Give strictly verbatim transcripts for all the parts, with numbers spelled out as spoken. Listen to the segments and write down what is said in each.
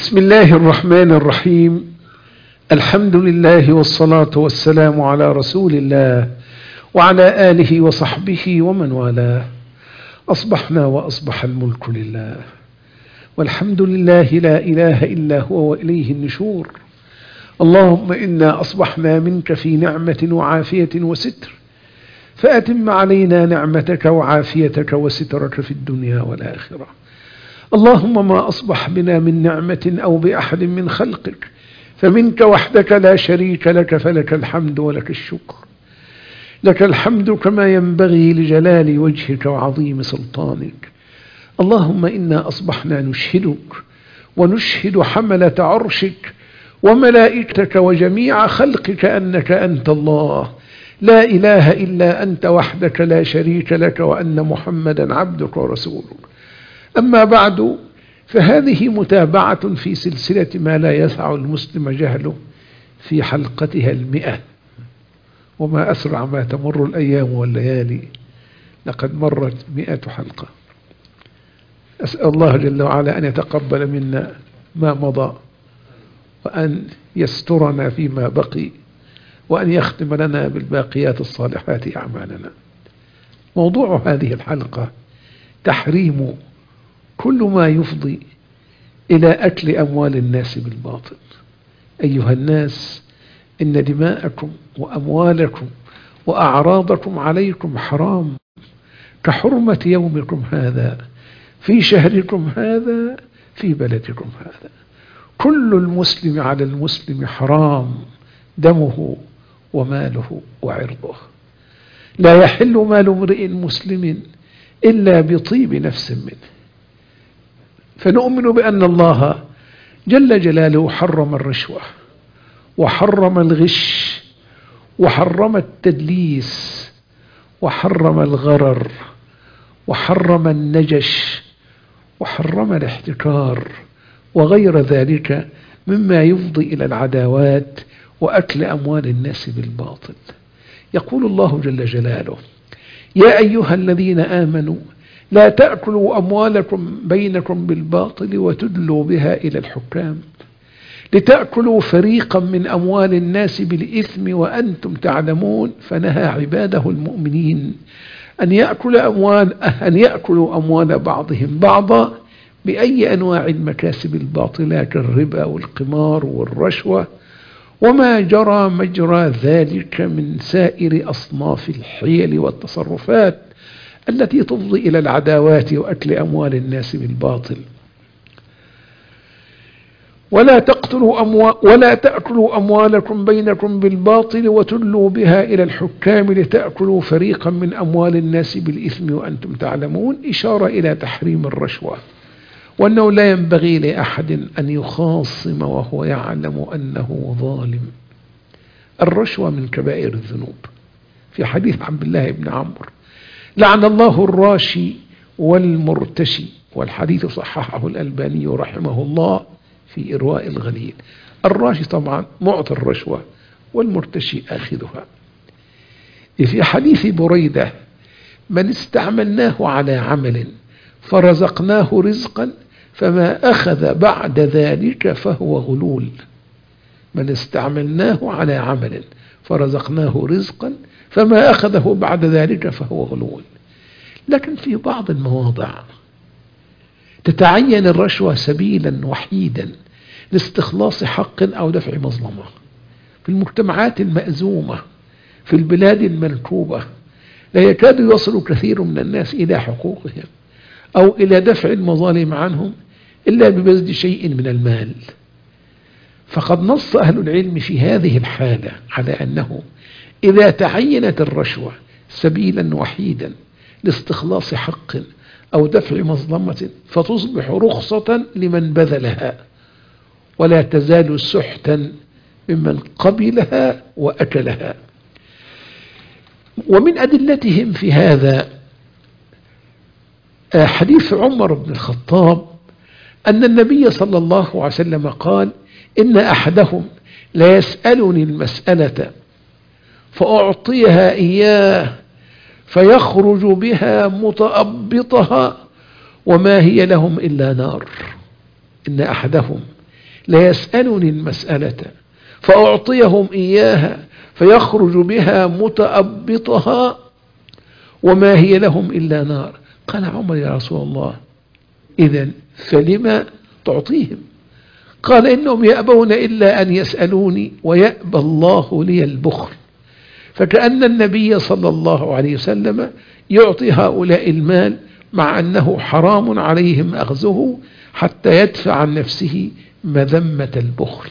بسم الله الرحمن الرحيم. الحمد لله والصلاة والسلام على رسول الله وعلى آله وصحبه ومن والاه. أصبحنا وأصبح الملك لله، والحمد لله لا إله إلا هو وإليه النشور. اللهم إنا أصبحنا منك في نعمة وعافية وستر، فأتم علينا نعمتك وعافيتك وسترك في الدنيا والآخرة. اللهم ما أصبح بنا من نعمة أو بأحد من خلقك فمنك وحدك لا شريك لك، فلك الحمد ولك الشكر. لك الحمد كما ينبغي لجلال وجهك وعظيم سلطانك. اللهم إنا أصبحنا نشهدك ونشهد حملة عرشك وملائكتك وجميع خلقك أنك أنت الله لا إله إلا أنت وحدك لا شريك لك، وأن محمدا عبدك ورسولك. أما بعد، فهذه متابعة في سلسلة ما لا يسع المسلم جهله في حلقتها المئة، وما أسرع ما تمر الأيام والليالي، لقد مرت مئة حلقة. أسأل الله جل وعلا أن يتقبل منا ما مضى، وأن يسترنا فيما بقي، وأن يختم لنا بالباقيات الصالحات أعمالنا. موضوع هذه الحلقة تحريم كل ما يفضي إلى أكل أموال الناس بالباطل. أيها الناس، إن دماءكم وأموالكم وأعراضكم عليكم حرام كحرمة يومكم هذا في شهركم هذا في بلدكم هذا. كل المسلم على المسلم حرام دمه وماله وعرضه. لا يحل مال امرئ مسلم إلا بطيب نفس منه. فنؤمن بأن الله جل جلاله حرم الرشوة وحرم الغش وحرم التدليس وحرم الغرر وحرم النجش وحرم الاحتكار وغير ذلك مما يفضي إلى العداوات وأكل أموال الناس بالباطل. يقول الله جل جلاله: يا أيها الذين آمنوا لا تأكلوا أموالكم بينكم بالباطل وتدلوا بها إلى الحكام لتأكلوا فريقا من أموال الناس بالإثم وأنتم تعلمون. فنهى عباده المؤمنين أن يأكل أموال أن يأكلوا أموال بعضهم بعضا بأي أنواع المكاسب الباطلة كالربا والقمار والرشوة وما جرى مجرى ذلك من سائر أصناف الحيل والتصرفات التي تفضي إلى العداوات وأكل أموال الناس بالباطل. ولا تقتلوا أموال ولا تأكلوا أموالكم بينكم بالباطل وتدلوا بها إلى الحكام لتأكلوا فريقا من أموال الناس بالإثم وأنتم تعلمون. إشارة إلى تحريم الرشوة، وأنه لا ينبغي لأحد أن يخاصم وهو يعلم أنه ظالم. الرشوة من كبائر الذنوب. في حديث عبد الله بن عمرو: لعن الله الراشي والمرتشي، والحديث صححه الألباني رحمه الله في إرواء الغليل. الراشي طبعا معطي الرشوة، والمرتشي آخذها. في حديث بريدة: من استعملناه على عمل فرزقناه رزقا فما أخذ بعد ذلك فهو غلول. من استعملناه على عمل فرزقناه رزقا فما أخذه بعد ذلك فهو غلول. لكن في بعض المواضع تتعين الرشوة سبيلا وحيدا لاستخلاص حق أو دفع مظلمة. في المجتمعات المأزومة، في البلاد المنكوبة، لا يكاد يصل كثير من الناس إلى حقوقهم أو إلى دفع المظالم عنهم إلا ببذل شيء من المال. فقد نص أهل العلم في هذه الحالة على أنه إذا تعينت الرشوة سبيلا وحيدا لاستخلاص حق أو دفع مظلمة فتصبح رخصة لمن بذلها، ولا تزال سحتا ممن قبلها وأكلها. ومن أدلتهم في هذا حديث عمر بن الخطاب أن النبي صلى الله عليه وسلم قال: إن أحدهم لا يسألني المسألة فأعطيها إياه فيخرج بها متأبطها وما هي لهم إلا نار. إن أحدهم ليسألني المسألة فأعطيهم إياها فيخرج بها متأبطها وما هي لهم إلا نار. قال عمر: يا رسول الله، إذن فلما تعطيهم؟ قال: إنهم يأبون إلا أن يسألوني ويأبى الله لي البخل. فكأن النبي صلى الله عليه وسلم يعطي هؤلاء المال مع أنه حرام عليهم أخذه حتى يدفع عن نفسه مذمة البخل.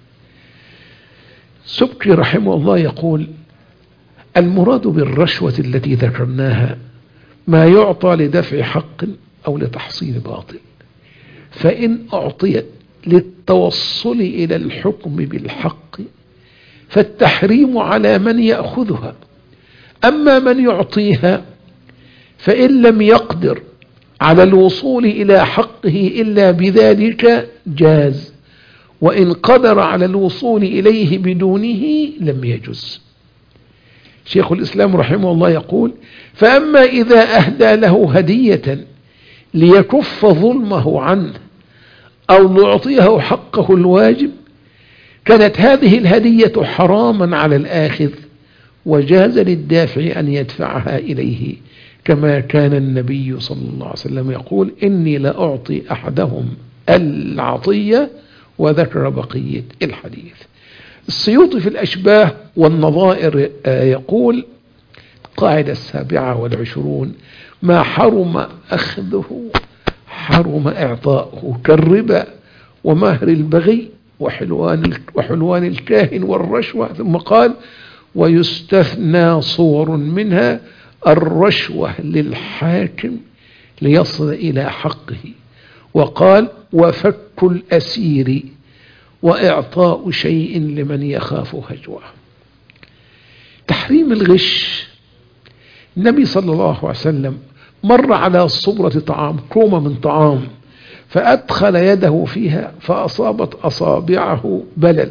سبكي رحمه الله يقول: المراد بالرشوة التي ذكرناها ما يعطى لدفع حق أو لتحصيل باطل، فإن أعطيت للتوصل إلى الحكم بالحق فالتحريم على من يأخذها، أما من يعطيها فإن لم يقدر على الوصول إلى حقه إلا بذلك جاز، وإن قدر على الوصول إليه بدونه لم يجز. شيخ الإسلام رحمه الله يقول: فأما إذا أهدى له هدية ليكف ظلمه عنه أو نعطيه حقه الواجب كانت هذه الهدية حراما على الآخذ، وجاز للدافع أن يدفعها إليه، كما كان النبي صلى الله عليه وسلم يقول: إني لأعطي أحدهم العطية، وذكر بقية الحديث. السيوطي في الأشباه والنظائر يقول: القاعدة السابعة والعشرون: ما حرم أخذه حرم إعطاؤه، كالربا ومهر البغي وحلوان وحلوان الكاهن والرشوة. ثم قال: ويستثنى صور منها الرشوة للحاكم ليصل إلى حقه. وقال: وفك الأسير وإعطاء شيء لمن يخاف هجوه. تحريم الغش: النبي صلى الله عليه وسلم مر على صبرة طعام، كومة من طعام، فأدخل يده فيها فأصابت أصابعه بلل،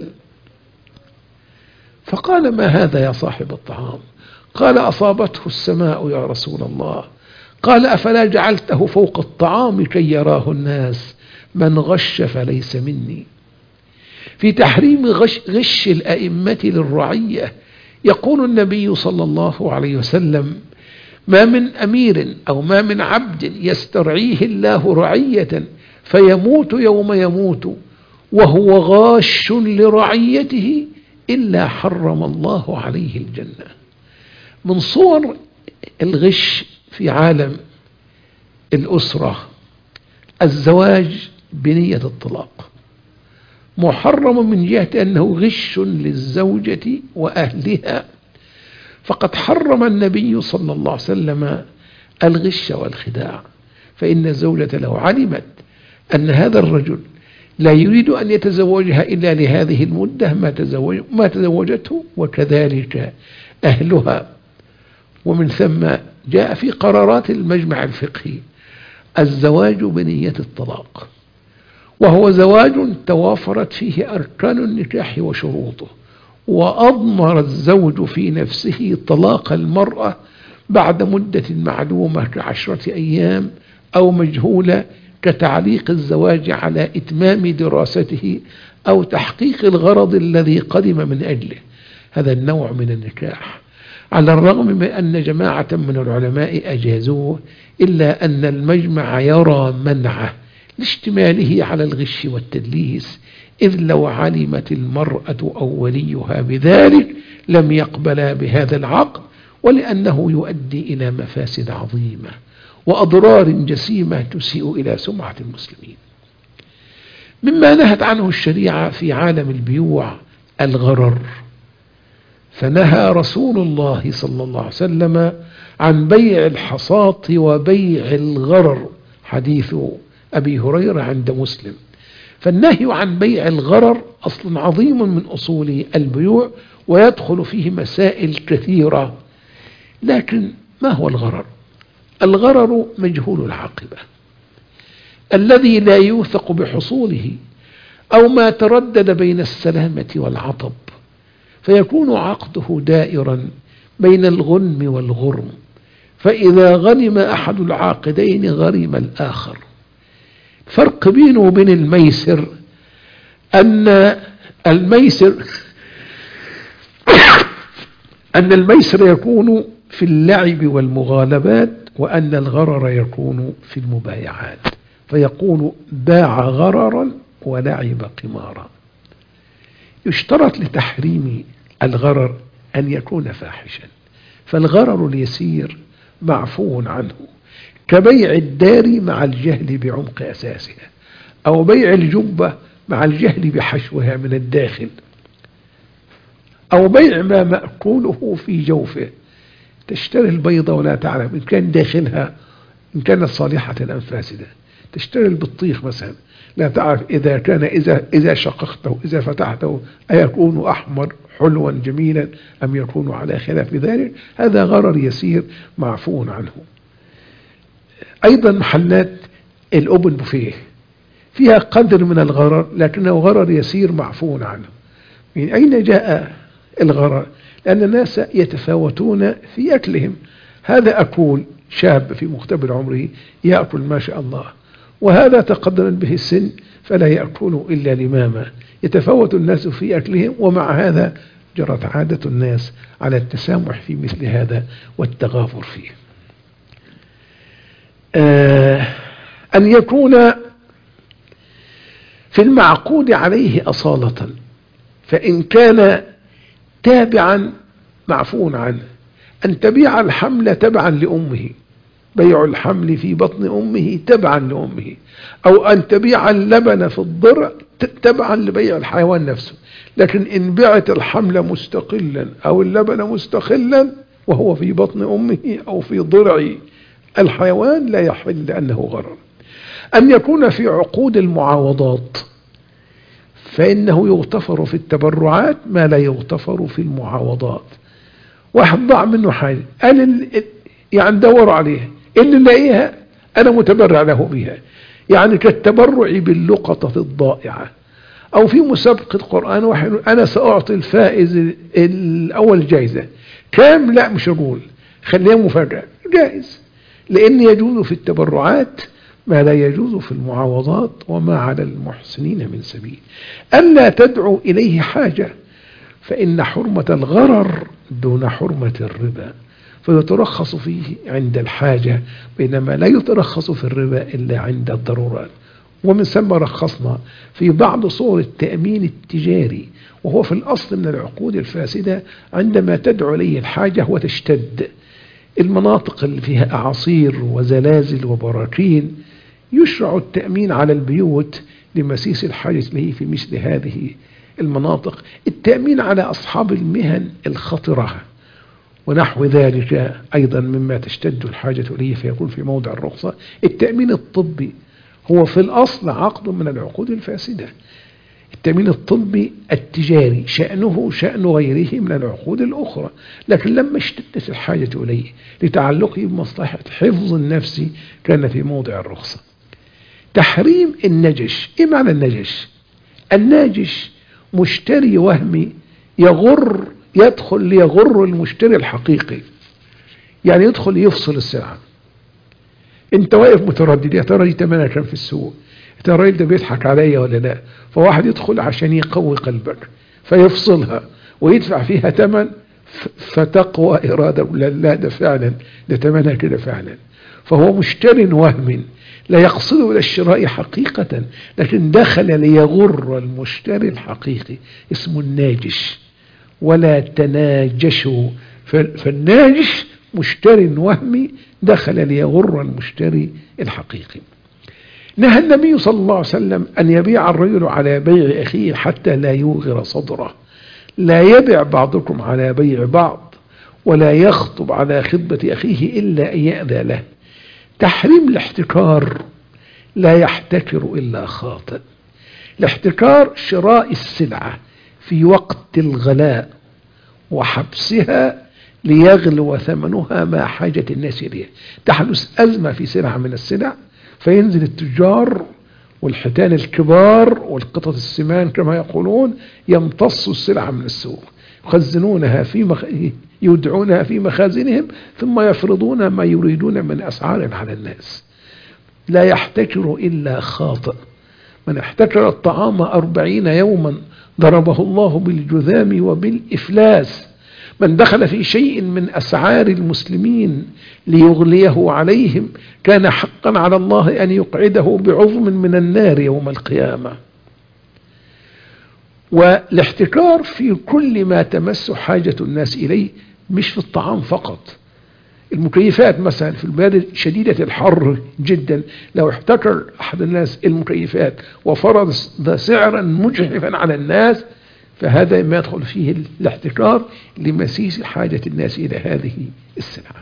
فقال: ما هذا يا صاحب الطعام؟ قال: أصابته السماء يا رسول الله. قال: أفلا جعلته فوق الطعام كي يراه الناس؟ من غش فليس مني. في تحريم غش, غش الأئمة للرعية يقول النبي صلى الله عليه وسلم: ما من أمير أو ما من عبد يسترعيه الله رعية فيموت يوم يموت وهو غاش لرعيته إلا حرم الله عليه الجنة. من صور الغش في عالم الأسرة الزواج بنية الطلاق، محرم من جهة أنه غش للزوجة وأهلها، فقد حرم النبي صلى الله عليه وسلم الغش والخداع. فإن الزوجة لو علمت أن هذا الرجل لا يريد أن يتزوجها إلا لهذه المدة ما, تزوج ما تزوجته، وكذلك أهلها. ومن ثم جاء في قرارات المجمع الفقهي الزواج بنية الطلاق، وهو زواج توافرت فيه أركان النكاح وشروطه، وأضمر الزوج في نفسه طلاق المرأة بعد مدة معلومة كعشرة أيام أو مجهولة، كتعليق الزواج على إتمام دراسته أو تحقيق الغرض الذي قدم من أجله. هذا النوع من النكاح على الرغم من أن جماعة من العلماء أجازوه، إلا أن المجمع يرى منعه لاشتماله على الغش والتدليس، إذ لو علمت المرأة أو وليها بذلك لم يقبلا بهذا العقد، ولأنه يؤدي إلى مفاسد عظيمة وأضرار جسيمة تسيء إلى سمعة المسلمين. مما نهت عنه الشريعة في عالم البيوع الغرر، فنهى رسول الله صلى الله عليه وسلم عن بيع الحصاة وبيع الغرر، حديث أبي هريرة عند مسلم. فالنهي عن بيع الغرر أصل عظيم من أصول البيوع، ويدخل فيه مسائل كثيرة. لكن ما هو الغرر؟ الغرر مجهول العاقبة الذي لا يوثق بحصوله، أو ما تردد بين السلامة والعطب، فيكون عقده دائرا بين الغنم والغرم، فإذا غنم أحد العاقدين غرم الآخر. فرق بينه وبين الميسر أن الميسر أن الميسر يكون في اللعب والمغالبات، وأن الغرر يكون في المبايعات، فيقول باع غررا ولعب قمارا. يشترط لتحريم الغرر أن يكون فاحشا، فالغرر اليسير معفو عنه، كبيع الدار مع الجهل بعمق أساسها، أو بيع الجبة مع الجهل بحشوها من الداخل، أو بيع ما مأكوله في جوفه. تشتري البيضة ولا تعلم إن كان داخلها إن كانت صالحة أم فاسدة. تشتري البطيخ مثلا لا تعرف إذا كان إذا إذا شققته إذا فتحته أيكون أحمر حلوا جميلا أم يكون على خلاف ذلك. هذا غرر يسير معفو عنه. أيضا محلات الأوبن بوفيه فيها قدر من الغرر، لكنه غرر يسير معفو عنه. من أين جاء الغرر؟ لأن الناس يتفاوتون في أكلهم. هذا أكول شاب في مقتبل عمره يأكل ما شاء الله، وهذا تقدم به السن فلا يأكل إلا لماما. يتفاوت الناس في أكلهم، ومع هذا جرت عادة الناس على التسامح في مثل هذا والتغافر فيه. آه أن يكون في المعقود عليه أصالة، فإن كان تابعا معفو عنه. أن تبيع الحمل تبعا لأمه، بيع الحمل في بطن أمه تبعا لأمه، أو أن تبيع اللبن في الضرع تبعا لبيع الحيوان نفسه. لكن إن بعت الحمل مستقلا أو اللبن مستقلا وهو في بطن أمه أو في ضرع الحيوان لا يحل لأنه غرر. أن يكون في عقود المعاوضات، فإنه يغتفر في التبرعات ما لا يغتفر في المعاوضات. واحد ضاع منه حاجة قال يعني دور عليها، اللي لاقيها أنا متبرع له بها، يعني كالتبرع باللقطة الضائعة. أو في مسابقة قرآن واحد أنا سأعطي الفائز الأول جائزة كام، لا مش أقول خليها مفاجأة، جائز، لأن يجوز في التبرعات ما لا يجوز في المعاوضات، وما على المحسنين من سبيل. ألا تدعو إليه حاجة، فإن حرمة الغرر دون حرمة الربا، فيترخص فيه عند الحاجة، بينما لا يترخص في الربا إلا عند الضرورات. ومن ثم رخصنا في بعض صور التأمين التجاري، وهو في الأصل من العقود الفاسدة عندما تدعو إليه الحاجة وتشتد. المناطق اللي فيها أعاصير وزلازل وبراكين يشرع التأمين على البيوت لمسيس الحاجة إليه في مثل هذه المناطق. التأمين على أصحاب المهن الخطرة ونحو ذلك أيضا مما تشتد الحاجة إليه فيكون في موضع الرخصة. التأمين الطبي هو في الأصل عقد من العقود الفاسدة. التأمين الطبي التجاري شأنه شأن غيره من العقود الأخرى، لكن لما اشتدت الحاجة إليه لتعلقه بمصلحة حفظ النفس كان في موضع الرخصة. تحريم النجش. إيه معنى النجش؟ الناجش مشتري وهمي يغر، يدخل ليغر المشتري الحقيقي، يعني يدخل يفصل السلعة. انت واقف متردد، يا ترى دي ثمنها كام في السوق، يا ترى الراجل ده بيضحك عليا ولا لا، فواحد يدخل عشان يقوي قلبك فيفصلها ويدفع فيها ثمن فتقوى إرادة لا, لا ده فعلا ده ثمنها كده فعلا. فهو مشتري وهم لا يقصد إلى الشراء حقيقة، لكن دخل ليغر المشتري الحقيقي، اسمه الناجش. ولا تناجشوا، فالناجش مشتري وهمي دخل ليغر المشتري الحقيقي. نهى النبي صلى الله عليه وسلم أن يبيع الرجل على بيع أخيه حتى لا يوغر صدره. لا يبيع بعضكم على بيع بعض، ولا يخطب على خطبة أخيه إلا أن يأذى له. تحريم الاحتكار. لا يحتكر إلا خاطئ. الاحتكار شراء السلعة في وقت الغلاء وحبسها ليغلو ثمنها مع حاجة الناس إليها. تحدث أزمة في سلعة من السلع فينزل التجار والحيتان الكبار والقطط السمان كما يقولون يمتصوا السلعة من السوق، يخزنونها في مخ... يودعونها في مخازنهم ثم يفرضون ما يريدون من أسعار على الناس. لا يحتكر إلا خاطئ. من احتكر الطعام أربعين يوما ضربه الله بالجذام وبالإفلاس. من دخل في شيء من أسعار المسلمين ليغليه عليهم كان حقا على الله أن يقعده بعظم من النار يوم القيامة. والاحتكار في كل ما تمس حاجة الناس إليه، مش في الطعام فقط. المكيفات مثلا في البلاد شديدة الحر جدا، لو احتكر أحد الناس المكيفات وفرض سعرا مجحفا على الناس، فهذا ما يدخل فيه الاحتكار لمسيس حاجة الناس إلى هذه السلعة.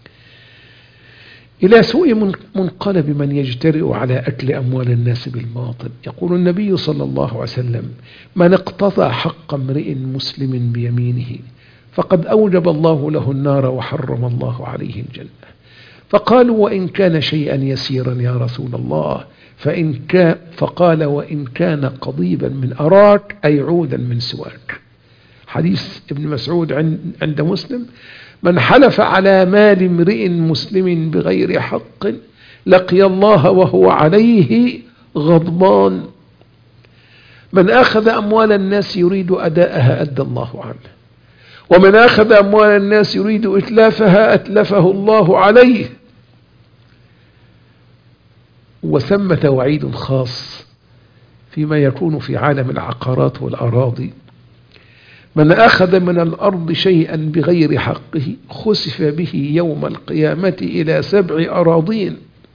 إلى سوء منقلب من يجترئ على أكل أموال الناس بالباطل. يقول النبي صلى الله عليه وسلم: من اقتطع حق امرئ مسلم بيمينه فقد أوجب الله له النار وحرم الله عليه الجنة. فقالوا: وإن كان شيئا يسيرا يا رسول الله؟ فإن كان فقال: وإن كان قضيبا من أراك، أي عودا من سواك. حديث ابن مسعود عند مسلم: من حلف على مال امرئ مسلم بغير حق لقي الله وهو عليه غضبان. من أخذ أموال الناس يريد أداءها أدى الله عنه، ومن أخذ أموال الناس يريد إتلافها أتلفه الله عليه. وثمة وعيد خاص فيما يكون في عالم العقارات والأراضي: من أخذ من الأرض شيئا بغير حقه خسف به يوم القيامة إلى سبع أراضين.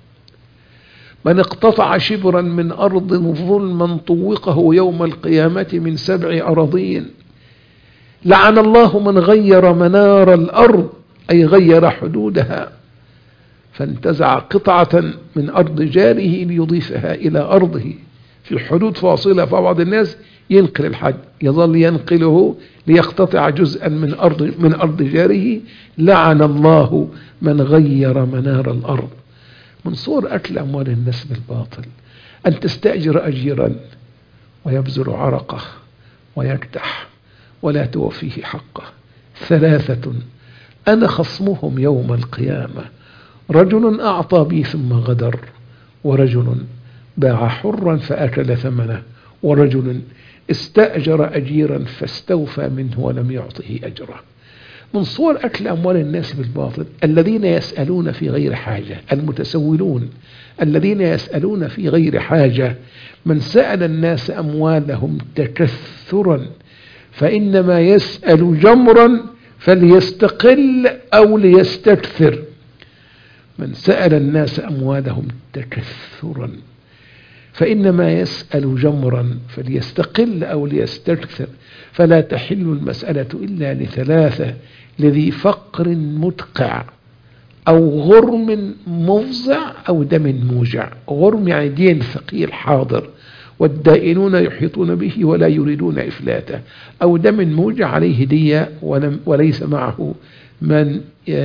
من اقتطع شبرا من أرض ظلما طوقه يوم القيامة من سبع أراضين. لعن الله من غير منار الأرض، أي غير حدودها، فانتزع قطعة من أرض جاره ليضيفها إلى أرضه في حدود فاصلة. فبعض الناس ينقل الحج يظل ينقله ليقتطع جزءا من أرض من أرض جاره. لعن الله من غير منار الأرض. من صور أكل أموال الناس بالباطل أن تستأجر أجيرا ويبذل عرقه ويكدح ولا توفيه حقه. ثلاثة أنا خصمهم يوم القيامة: رجل أعطى بي ثم غدر، ورجل باع حرا فأكل ثمنه، ورجل استأجر أجيرا فاستوفى منه ولم يعطه أجره. من صور أكل أموال الناس بالباطل الذين يسألون في غير حاجة، المتسولون الذين يسألون في غير حاجة. من سأل الناس أموالهم تكثرا فإنما يسأل جمرا فليستقل أو ليستكثر. من سأل الناس أموالهم تكثرا فإنما يسأل جمرا فليستقل أو ليستكثر. فلا تحل المسألة إلا لثلاثة: لذي فقر مدقع، أو غرم مفزع، أو دم موجع. غرم يعني دين ثقيل حاضر والدائنون يحيطون به ولا يريدون إفلاته، أو دم موجع عليه دية وليس معه من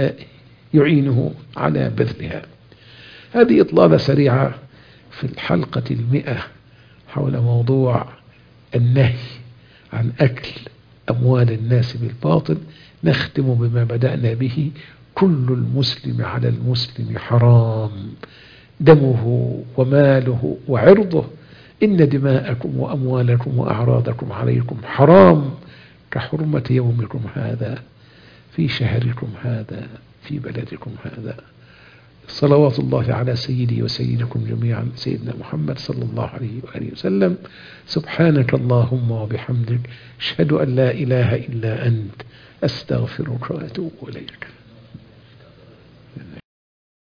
يعينه على بذلها. هذه إطلالة سريعة في الحلقة المئة حول موضوع النهي عن أكل أموال الناس بالباطل. نختم بما بدأنا به: كل المسلم على المسلم حرام دمه وماله وعرضه. إن دماءكم وأموالكم وأعراضكم عليكم حرام كحرمة يومكم هذا في شهركم هذا في بلدكم هذا. صلوات الله على سيدي وسيدكم جميعا سيدنا محمد صلى الله عليه وآله وسلم. سبحانك اللهم وبحمدك أشهد أن لا إله إلا أنت أستغفرك وأتوب إليك.